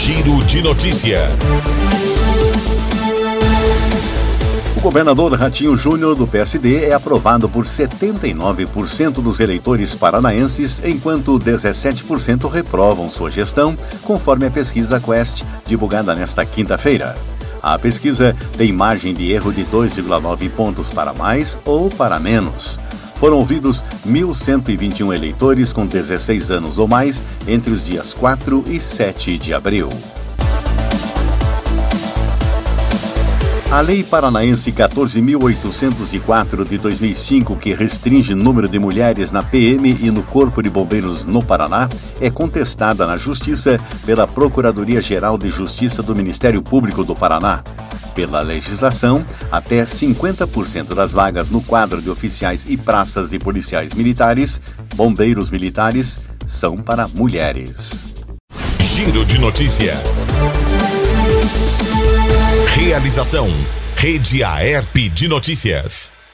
Giro de Notícia. O governador Ratinho Júnior, do PSD, é aprovado por 79% dos eleitores paranaenses, enquanto 17% reprovam sua gestão, conforme a pesquisa Quest, divulgada nesta quinta-feira. A pesquisa tem margem de erro de 2,9 pontos para mais ou para menos. Foram ouvidos 1.121 eleitores com 16 anos ou mais entre os dias 4 e 7 de abril. A Lei Paranaense 14.804 de 2005, que restringe o número de mulheres na PM e no Corpo de Bombeiros no Paraná, é contestada na Justiça pela Procuradoria-Geral de Justiça do Ministério Público do Paraná. Pela legislação, até 50% das vagas no quadro de oficiais e praças de policiais militares, bombeiros militares, são para mulheres. Giro de Notícia. Realização: Rede Aerp de Notícias.